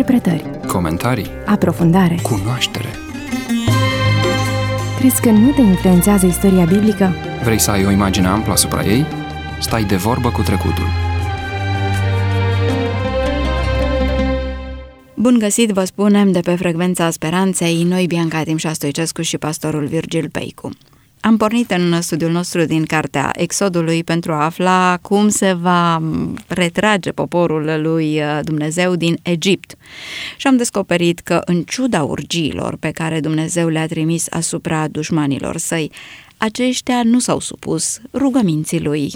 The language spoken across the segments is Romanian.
Interpretări, comentarii, aprofundare, cunoaștere. Crezi că nu te influențează istoria biblică? Vrei să ai o imagine amplă asupra ei? Stai de vorbă cu trecutul. Bun găsit, vă spunem, de pe Frecvența Speranței, noi Bianca Timșa Stoicescu și pastorul Virgil Peicu. Am pornit în studiul nostru din Cartea Exodului pentru a afla cum se va retrage poporul lui Dumnezeu din Egipt. Și am descoperit că, în ciuda urgiilor pe care Dumnezeu le-a trimis asupra dușmanilor săi, aceștia nu s-au supus rugăminții lui.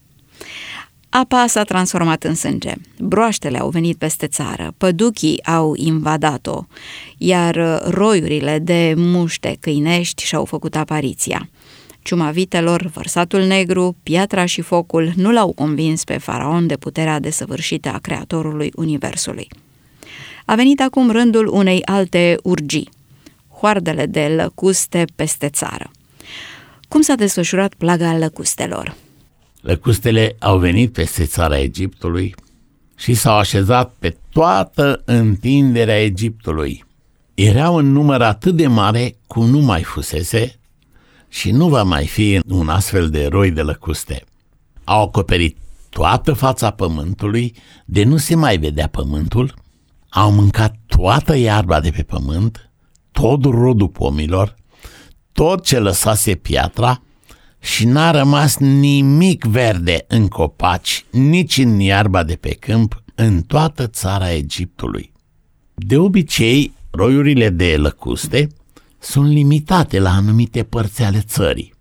Apa s-a transformat în sânge, broaștele au venit peste țară, păduchii au invadat-o, iar roiurile de muște câinești și-au făcut apariția. Ciuma vitelor, vărsatul negru, piatra și focul nu l-au convins pe faraon de puterea desăvârșită a Creatorului Universului. A venit acum rândul unei alte urgii, hoardele de lăcuste peste țară. Cum s-a desfășurat plaga lăcustelor? Lăcustele au venit peste țara Egiptului și s-au așezat pe toată întinderea Egiptului. Erau în număr atât de mare cum nu mai fusese și nu va mai fi un astfel de roi de lăcuste. Au acoperit toată fața pământului, de nu se mai vedea pământul, au mâncat toată iarba de pe pământ, tot rodul pomilor, tot ce lăsase piatra, și n-a rămas nimic verde în copaci, nici în iarba de pe câmp, în toată țara Egiptului. De obicei, roiurile de lăcuste sunt limitate la anumite părți ale țării.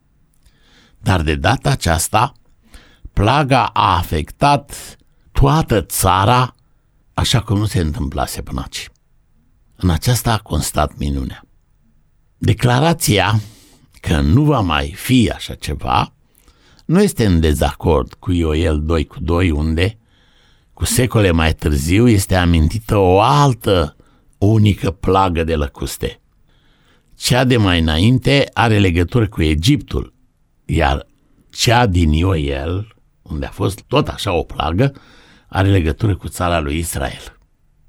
Dar de data aceasta, plaga a afectat toată țara, așa cum nu se întâmplase până aici. În aceasta a constat minunea. Declarația că nu va mai fi așa ceva nu este în dezacord cu Ioel 2:2, unde, cu secole mai târziu, este amintită o altă unică plagă de lăcuste. Cea de mai înainte are legătură cu Egiptul, iar cea din Ioel, unde a fost tot așa o plagă, are legătură cu țara lui Israel.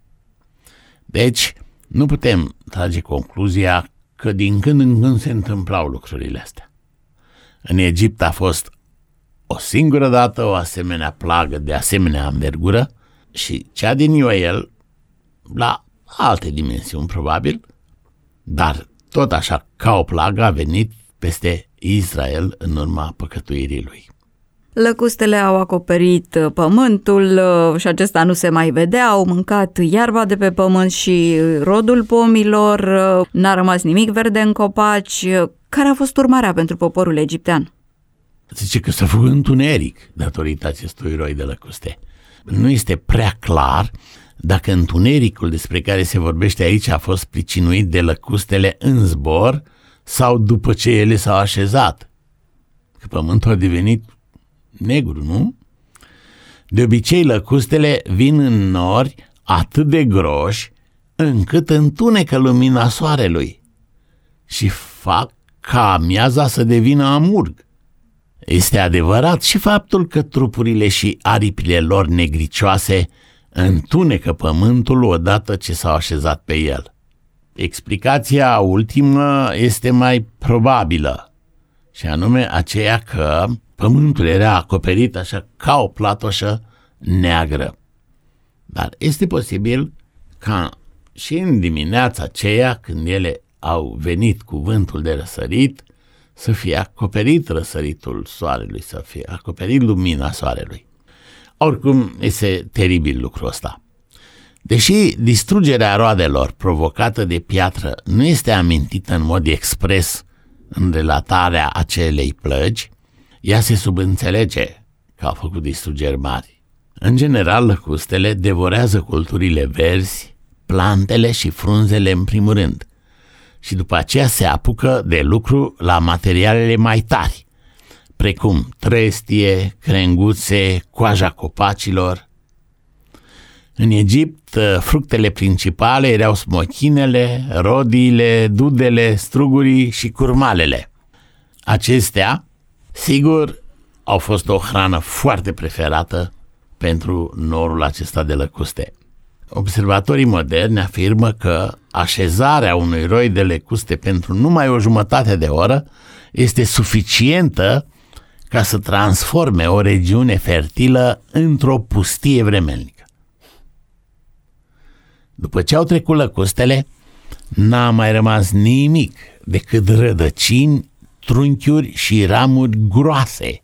Deci, nu putem trage concluzia că din când în când se întâmplau lucrurile astea. În Egipt a fost o singură dată o asemenea plagă de asemenea învergură și cea din Ioel la alte dimensiuni probabil, dar tot așa ca o plagă a venit peste Israel în urma păcătuirii lui. Lăcustele au acoperit pământul și acesta nu se mai vedea, au mâncat iarba de pe pământ și rodul pomilor, n-a rămas nimic verde în copaci. Care a fost urmarea pentru poporul egiptean? Zice că s-a făcut întuneric datorită acestui roi de lăcuste. Nu este prea clar dacă întunericul despre care se vorbește aici a fost pricinuit de lăcustele în zbor sau după ce ele s-au așezat. Că pământul a devenit negru, nu? De obicei, lăcustele vin în nori atât de groși încât întunecă lumina soarelui și fac ca amiaza să devină amurg. Este adevărat și faptul că trupurile și aripile lor negricioase întunecă pământul odată ce s-au așezat pe el. Explicația ultimă este mai probabilă, și anume aceea că pământul era acoperit așa ca o platoșă neagră. Dar este posibil ca și în dimineața aceea, când ele au venit cu vântul de răsărit, să fie acoperit răsăritul soarelui, să fie acoperit lumina soarelui. Oricum, este teribil lucrul ăsta. Deși distrugerea roadelor provocată de piatră nu este amintită în mod expres în relatarea acelei plăgi, ea se subînțelege că au făcut distrugeri mari. În general, lăcustele devorează culturile verzi, plantele și frunzele în primul rând și după aceea se apucă de lucru la materialele mai tari, precum trestie, crenguțe, coaja copacilor. În Egipt, fructele principale erau smochinele, rodiile, dudele, strugurii și curmalele. Acestea, sigur, au fost o hrană foarte preferată pentru norul acesta de lăcuste. observatorii moderni afirmă că așezarea unui roi de lecuste pentru numai o jumătate de oră este suficientă ca să transforme o regiune fertilă într-o pustie vremelnică. După ce au trecut lăcustele, n-a mai rămas nimic decât rădăcini, trunchiuri și ramuri groase.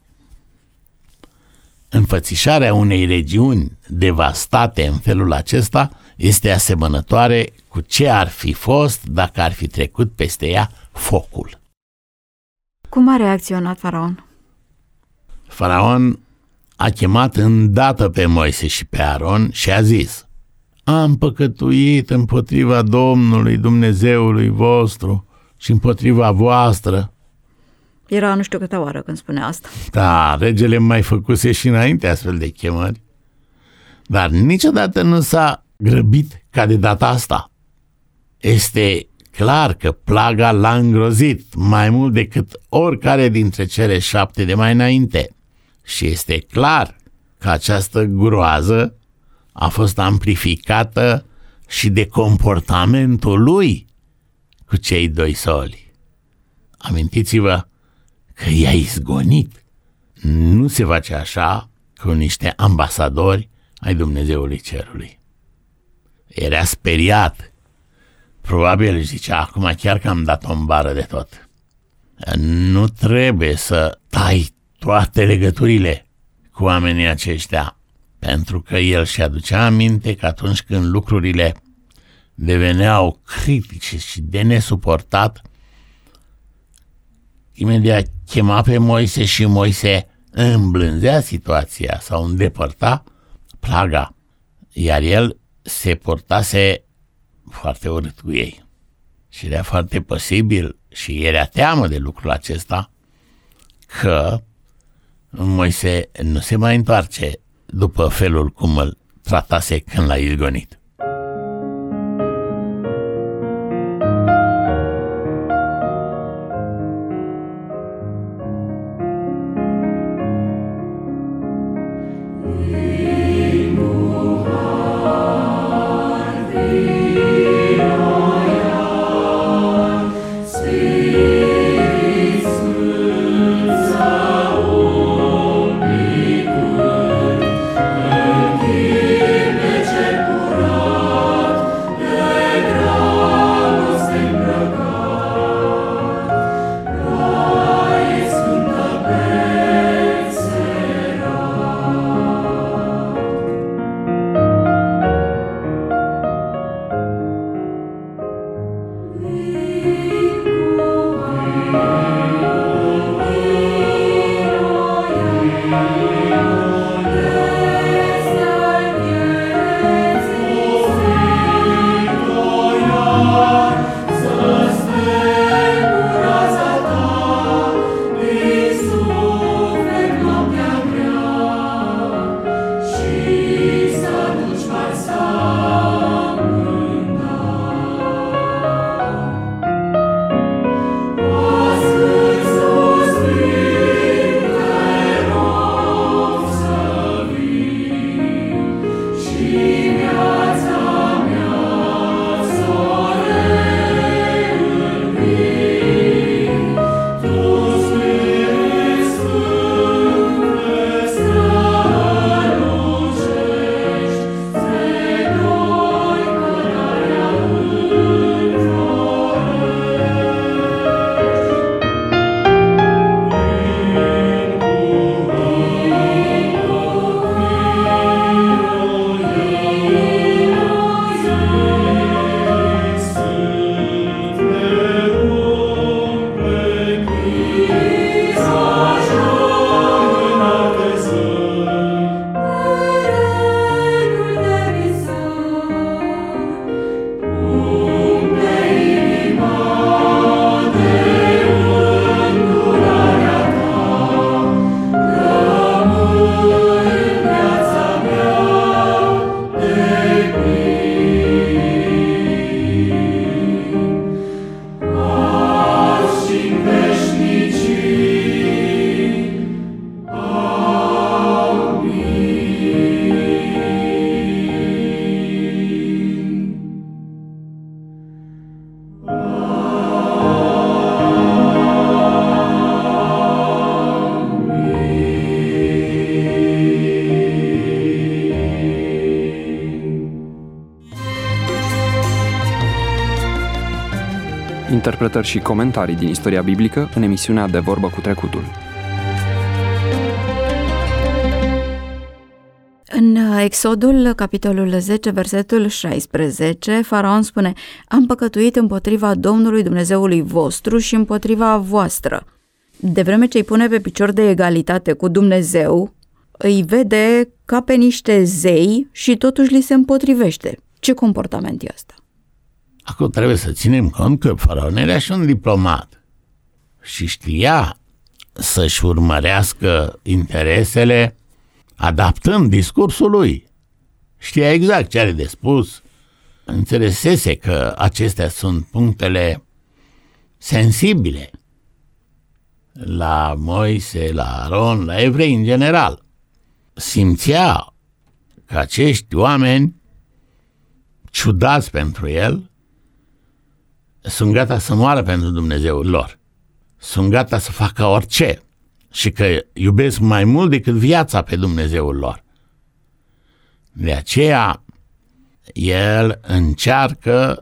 Înfățișarea unei regiuni devastate în felul acesta este asemănătoare cu ce ar fi fost dacă ar fi trecut peste ea focul. Cum a reacționat Faraon? Faraon a chemat îndată pe Moise și pe Aron și a zis: am păcătuit împotriva Domnului Dumnezeului vostru și împotriva voastră. Era nu știu câte oară când spune asta. Da, regele mai făcuse și înainte astfel de chemări, dar niciodată nu s-a grăbit ca de data asta. Este clar că plaga l-a îngrozit mai mult decât oricare dintre cele 7 de mai înainte și este clar că această groază a fost amplificată și de comportamentul lui cu cei 2 soli. Amintiți-vă că i-a izgonit. Nu se face așa cu niște ambasadori ai Dumnezeului Cerului. Era speriat. Probabil își zicea: acum chiar că am dat-o în bară de tot. Nu trebuie să tai toate legăturile cu oamenii aceștia, pentru că el și aducea aminte că atunci când lucrurile deveneau critice și de nesuportat, imediat chema pe Moise și Moise îmblânzea situația sau îndepărta plaga, iar el se portase foarte urât cu ei. Și era foarte posibil și era teamă de lucrul acesta că Moise nu se mai întoarce după felul cum îl tratase când l-a izgonit. interpretări și comentarii din istoria biblică în emisiunea De Vorbă cu Trecutul. În Exodul, capitolul 10, versetul 16, Faraon spune: am păcătuit împotriva Domnului Dumnezeului vostru și împotriva voastră. De vreme ce îi pune pe picior de egalitate cu Dumnezeu, îi vede ca pe niște zei și totuși li se împotrivește. Ce comportament e ăsta? Acum trebuie să ținem cont că Faraon era și un diplomat și știa să-și urmărească interesele adaptând discursul lui. Știa exact ce are de spus, înțelesese că acestea sunt punctele sensibile la Moise, la Aron, la evrei în general. Simțea că acești oameni ciudați pentru el sunt gata să moară pentru Dumnezeul lor, sunt gata să facă orice și că iubesc mai mult decât viața pe Dumnezeul lor. De aceea el încearcă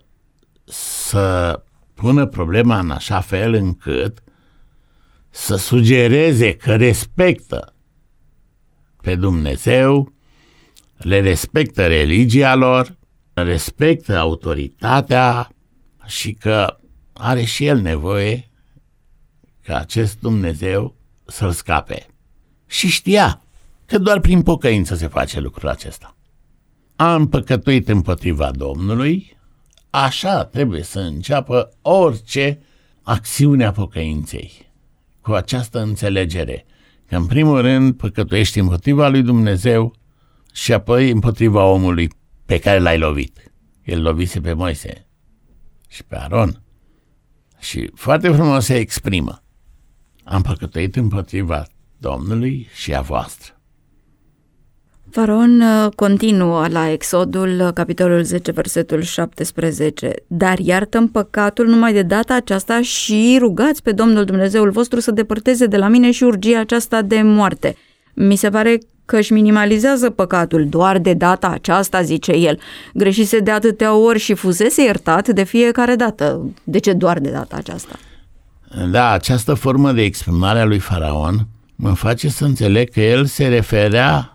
să pună problema în așa fel încât să sugereze că respectă pe Dumnezeu, le respectă religia lor, respectă autoritatea și că are și el nevoie ca acest Dumnezeu să-l scape. Și știa că doar prin pocăință se face lucrul acesta. Am păcătuit împotriva Domnului, așa trebuie să înceapă orice acțiune a pocăinței, cu această înțelegere că în primul rând păcătuiești împotriva lui Dumnezeu și apoi împotriva omului pe care l-ai lovit. El lovise pe Moise și pe Aron și foarte frumos se exprimă: am păcătuit împotriva Domnului și a voastră. Faraon continuă la Exodul, capitolul 10, versetul 17. Dar iartă-mi păcatul numai de data aceasta și rugați pe Domnul Dumnezeul vostru să depărteze de la mine și urgia aceasta de moarte. Mi se pare că își minimalizează păcatul. Doar de data aceasta, zice el. Greșise de atâtea ori și fusese iertat de fiecare dată. De ce doar de data aceasta? Da, această formă de exprimare a lui Faraon mă face să înțeleg că el se referea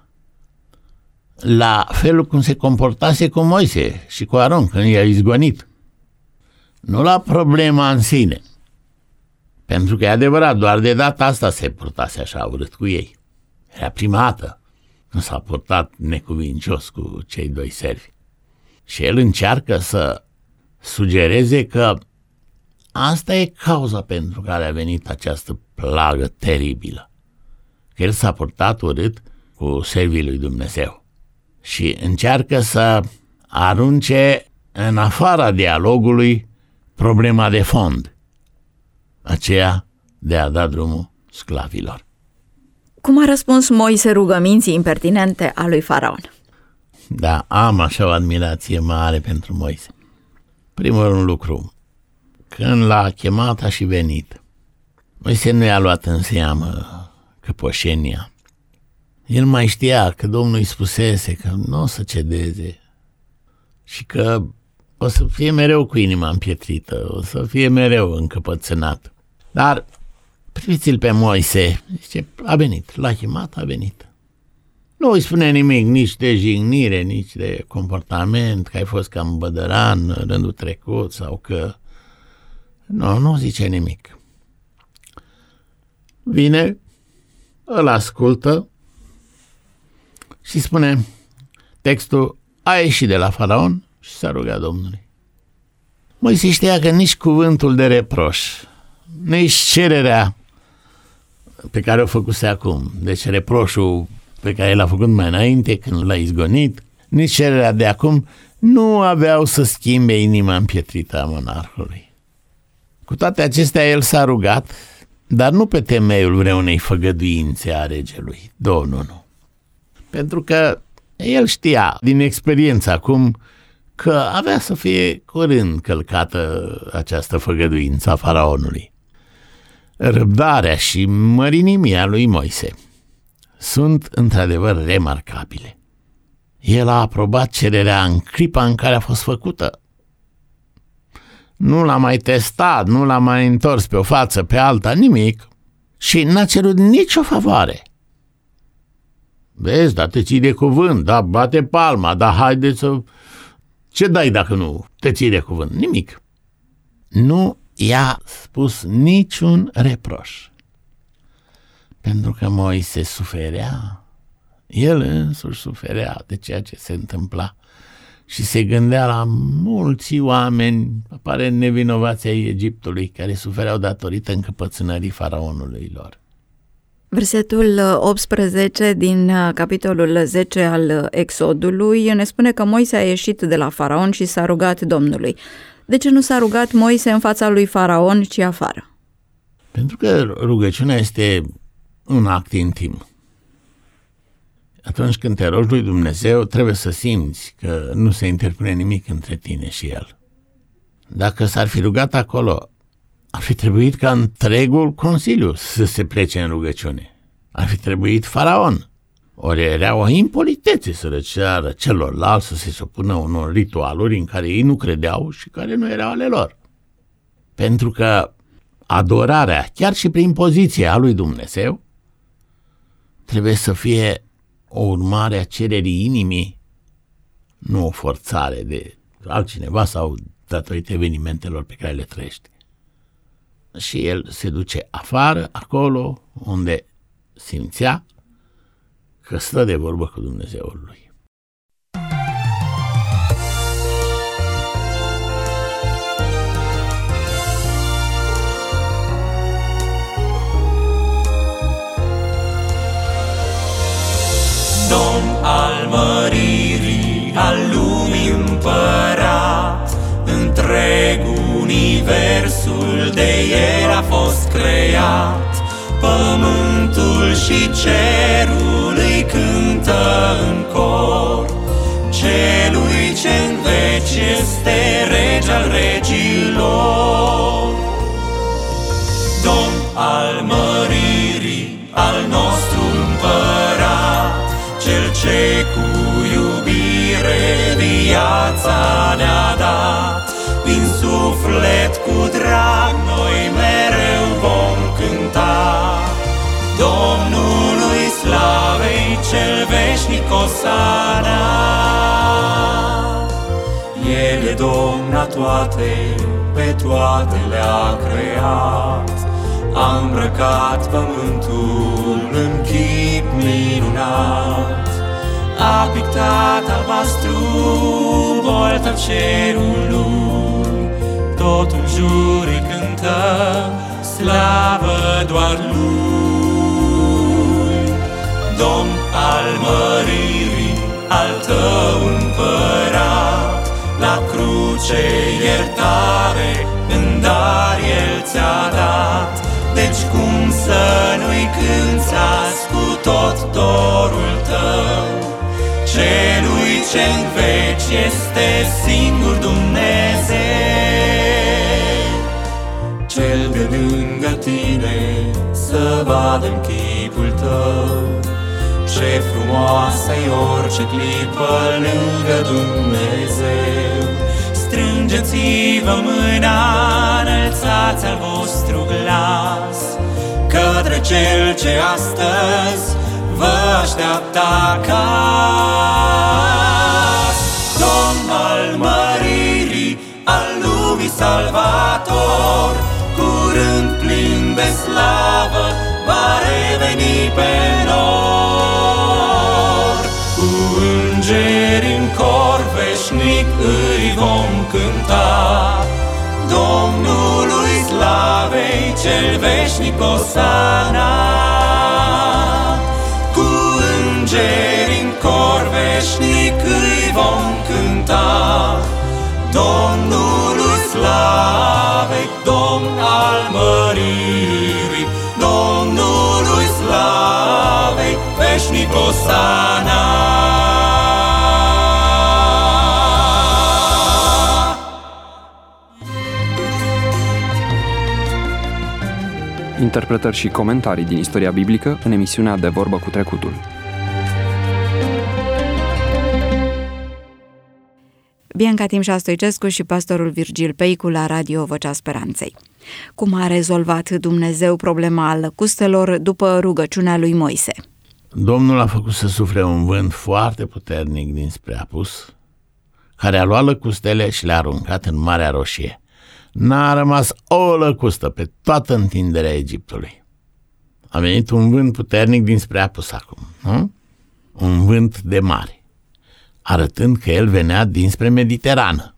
la felul cum se comportase cu Moise și cu Aron când i-a izgonit. Nu la problema în sine. Pentru că e adevărat, doar de data asta se purtase așa urât cu ei. Era prima dată când s-a purtat necuvincios cu cei doi servi. Și el încearcă să sugereze că asta e cauza pentru care a venit această plagă teribilă. Că el s-a purtat urât cu servii lui Dumnezeu. Și încearcă să arunce în afara dialogului problema de fond, aceea de a da drumul sclavilor. Cum a răspuns Moise rugăminții impertinente a lui Faraon? Da, am așa o admirație mare pentru Moise. Primul lucru, când l-a chemat a și venit. Moise nu i-a luat în seamă căpoșenia. El mai știa că Domnul îi spusese că nu o să cedeze și că o să fie mereu cu inima împietrită, o să fie mereu încăpățânat. Dar priviți-l pe Moise, zice, a venit, l-a chemat, a venit. Nu îi spune nimic, nici de jignire, nici de comportament, că ai fost cam bădăran în rândul trecut sau că... Nu zice nimic. Vine, îl ascultă și spune textul: a ieșit de la Faraon și s-a rugat Domnului. Moise știa că nici cuvântul de reproș, nici cererea pe care o făcuse acum, deci reproșul pe care l-a făcut mai înainte când l-a izgonit, nici cererea de acum nu aveau să schimbe inima împietrită a monarhului. Cu toate acestea el s-a rugat, dar nu pe temeiul vreunei făgăduințe a regelui. Nu. Pentru că el știa din experiență acum că avea să fie curând călcată această făgăduință a faraonului. Răbdarea și mărinimia lui Moise sunt într-adevăr remarcabile. El a aprobat cererea în clipa în care a fost făcută. nu l-a mai testat, nu l-a mai întors pe o față, pe alta, nimic. Și n-a cerut nicio favoare. Vezi, da, te ții de cuvânt, da, bate palma, da, haide să... Ce dai dacă nu te ții de cuvânt? Nimic. Nu i-a spus niciun reproș. Pentru că Moise suferea, el însuși suferea de ceea ce se întâmpla și se gândea la mulți oameni, apare nevinovații ai Egiptului, care sufereau datorită încăpățânării faraonului lor. Versetul 18 din capitolul 10 al Exodului ne spune că Moise a ieșit de la faraon și s-a rugat Domnului. De ce nu s-a rugat Moise în fața lui faraon, ci afară? Pentru că rugăciunea este un act intim. Atunci când te rogi lui Dumnezeu, trebuie să simți că nu se interpune nimic între tine și El. Dacă s-ar fi rugat acolo, ar fi trebuit ca întregul Consiliu să se plece în rugăciune. Ar fi trebuit faraon. Ori era o impolitețe să le ceară celorlalți să se supună unor ritualuri în care ei nu credeau și care nu erau ale lor. Pentru că adorarea, chiar și prin poziția lui Dumnezeu, trebuie să fie o urmare a cererii inimii, nu o forțare de altcineva sau datorită evenimentelor pe care le trăiește. Și el se duce afară, acolo unde simțea că stă de vorbă cu Dumnezeul lui. Domn al măririi, al lumii împărat, întreg universul de el a fost creat. Pământul și cerul îi cântă în cor, celui ce-n veci este rege al regilor. Domn al măririi, al nostru împărat, cel ce cu iubire viața ne-a dat, din suflet cu drag noi mereu vom cânta. Domnului slavei cel veșnic osana. El e Domn a toate, pe toate le-a creat, a îmbrăcat pământul în chip minunat, a pictat albastru volta cerului, tot în jur îi cântă slavă doar lui. Domn al măririi, al tău împărat, la cruce iertare în dar el ți-a dat. Deci cum să nu-i cânți azi cu tot dorul tău, celui ce-n veci este singur Dumnezeu, cel de lângă tine să vadă-n chipul tău. Ce frumoasă-i orice clipă lângă Dumnezeu. Strângeți-vă mâna, înălțați al vostru glas către Cel ce astăzi vă așteaptă acasă. Domn al măririi, al lumii salvator, curând plin de slavă va reveni pe nor. Cu îngeri în cor veșnic îi vom cânta, Domnului slavei cel veșnic osana. Cu îngeri în cor veșnic îi vom cânta, Domnului slavei, Domn al măririi, Domnului slavei veșnic osana. Interpretări și comentarii din istoria biblică în emisiunea De Vorbă cu Trecutul. Bianca Timșa Stoicescu și pastorul Virgil Peicu la Radio Vocea Speranței. Cum a rezolvat Dumnezeu problema lăcustelor după rugăciunea lui Moise? Domnul a făcut să sufle un vânt foarte puternic dinspre apus, care a luat lăcustele și le-a aruncat în Marea Roșie. N-a rămas o lăcustă pe toată întinderea Egiptului. A venit un vânt puternic dinspre apus acum, nu? Un vânt de mare, arătând că el venea dinspre Mediterană,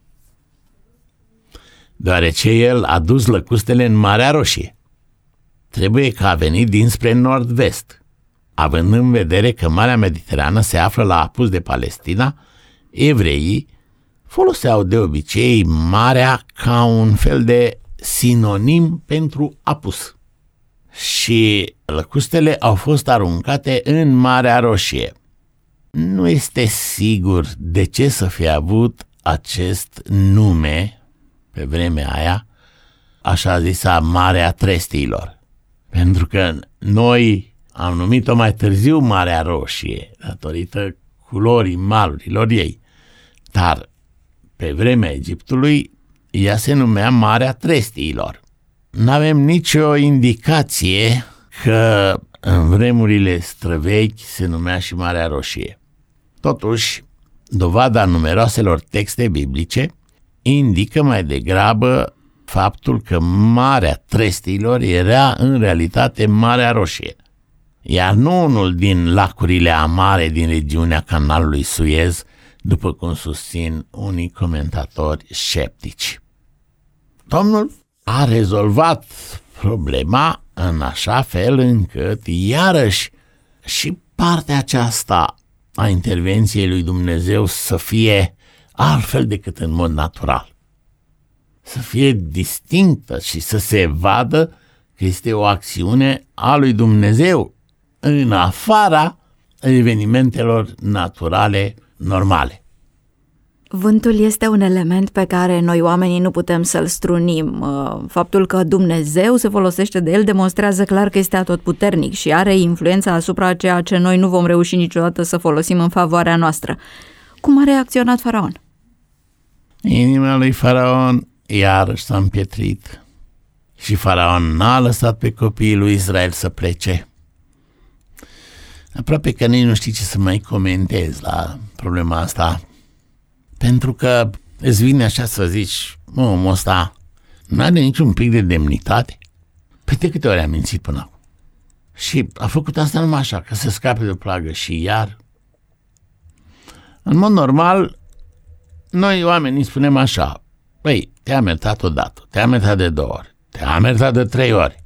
deoarece el a dus lăcustele în Marea Roșie. Trebuie că a venit dinspre nord-vest, având în vedere că Marea Mediterană se află la apus de Palestina. Evreii foloseau de obicei marea ca un fel de sinonim pentru apus. Și lăcustele au fost aruncate în Marea Roșie. Nu este sigur de ce să fie avut acest nume pe vremea aia, așa zisa Marea Trestiilor, pentru că noi am numit-o mai târziu Marea Roșie, datorită culorii malurilor ei, dar pe vremea Egiptului ea se numea Marea Trestiilor. N-avem nicio indicație că în vremurile străvechi se numea și Marea Roșie. Totuși, dovada numeroaselor texte biblice indică mai degrabă faptul că Marea Trestiilor era în realitate Marea Roșie, iar nu unul din lacurile amare din regiunea Canalului Suez, după cum susțin unii comentatori sceptici. Domnul a rezolvat problema în așa fel încât, iarăși, și partea aceasta a intervenției lui Dumnezeu să fie altfel decât în mod natural, să fie distinctă și să se vadă că este o acțiune a lui Dumnezeu în afara evenimentelor naturale normale. Vântul este un element pe care noi oamenii nu putem să-l strunim. Faptul că Dumnezeu se folosește de el demonstrează clar că este atotputernic și are influența asupra ceea ce noi nu vom reuși niciodată să folosim în favoarea noastră. Cum a reacționat Faraon? Inima lui Faraon iarăși s-a împietrit și Faraon n-a lăsat pe copiii lui Israel să plece. Aproape că nici nu știi ce să mai comentez la problema asta, pentru că îți vine așa să zici, omul ăsta n-are niciun pic de demnitate. Păi de câte ori am mințit până acum? Și a făcut asta numai așa, că să scape de o plagă și iar. În mod normal, noi oamenii spunem așa, păi, te-am iertat odată, te-am iertat de 2 ori, te-am iertat de 3 ori.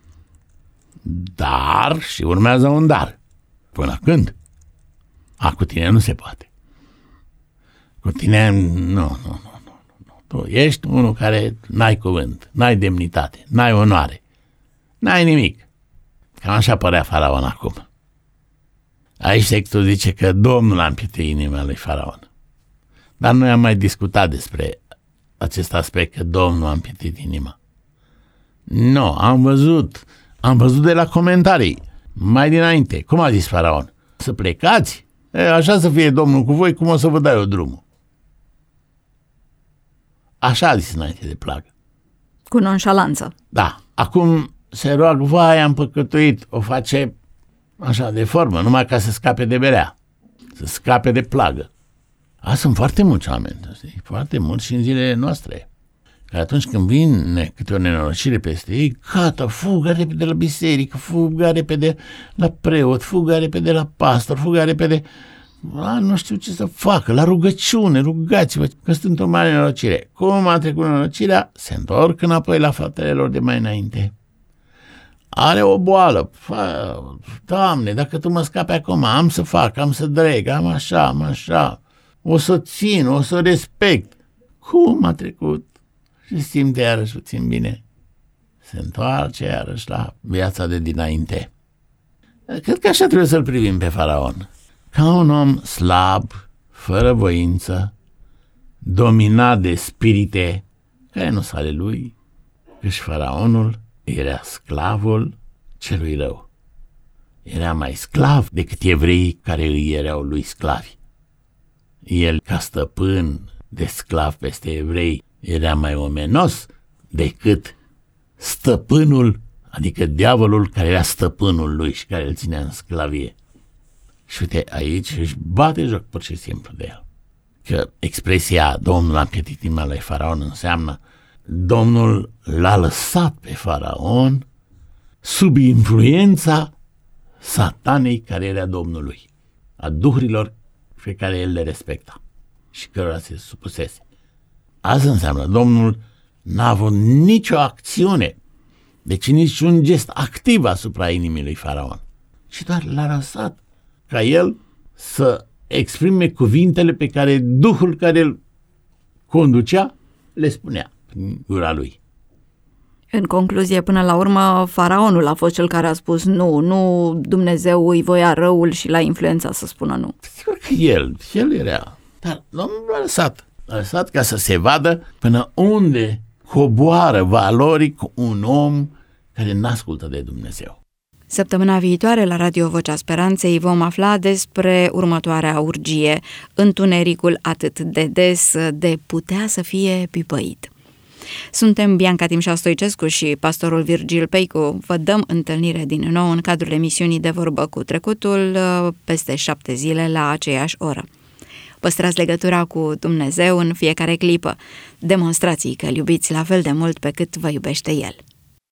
Dar, și urmează un dar. Până când? Cu tine nu se poate. Cu tine, nu. Tu ești unul care n-ai cuvânt, n-ai demnitate, n-ai onoare, n-ai nimic. Cam așa părea Faraon acum. Aici textul zice că Domnul a împietit inima lui Faraon. Dar noi am mai discutat despre acest aspect, că Domnul a împietit inima. Nu, am văzut de la comentarii, mai dinainte. Cum a zis Faraon? Să plecați? Așa să fie Domnul cu voi, cum o să vă dau eu drumul. Așa a zis înainte de plagă. Cu nonșalanță. Da. Acum se roagă, vai, am păcătuit, o face așa de formă, numai ca să scape de berea, să scape de plagă. Sunt foarte mulți oameni, foarte mulți și în zilele noastre, că atunci când vine câte o nenorocire peste ei, gata, fugă repede la biserică, fugă repede la preot, fugă repede la pastor, fugă repede, nu știu ce să facă, la rugăciune, rugați-vă, că sunt într-o mare nenorocire. Cum a trecut nenorocirea, se întorc înapoi la faptele lor de mai înainte. Are o boală, Doamne, dacă Tu mă scapi acum, am să fac, am să dreg, am așa, o să țin, o să respect. Cum a trecut? Și simte iarăși puțin bine. Se întoarce iarăși la viața de dinainte. Cred că așa trebuie să-l privim pe Faraon. Ca un om slab, fără voință, dominat de spirite care nu sunt ale lui, căci Faraonul era sclavul celui rău. Era mai sclav decât evreii care îi erau lui sclavi. El, ca stăpân, de sclav peste evrei era mai omenos decât stăpânul, adică diavolul care era stăpânul lui și care îl ținea în sclavie. Și uite, aici își bate joc pur și simplu de el. Că expresia Domnul a împietit inima lui Faraon înseamnă Domnul l-a lăsat pe Faraon sub influența satanei care era Domnului, a duhurilor pe care el le respecta și cărora se supusese. Asta înseamnă Domnul n-a avut nicio acțiune, deci niciun gest activ asupra inimii lui Faraon, ci doar l-a lăsat ca el să exprime cuvintele pe care Duhul care îl conducea le spunea prin gura lui. În concluzie, până la urmă, Faraonul a fost cel care a spus nu Dumnezeu îi voia răul și l-a influențat să spună nu. Sigur că el era, dar Domnul l-a lăsat ca să se vadă până unde coboară valoric un om care n-ascultă de Dumnezeu. Săptămâna viitoare, la Radio Vocea Speranței, vom afla despre următoarea urgie, întunericul atât de des de putea să fie pipăit. Suntem Bianca Timșa Stoicescu și pastorul Virgil Peicu. Vă dăm întâlnire din nou în cadrul emisiunii De Vorbă cu Trecutul peste 7 zile la aceeași oră. Păstrați legătura cu Dumnezeu în fiecare clipă. Demonstrați că îl iubiți la fel de mult pe cât vă iubește El.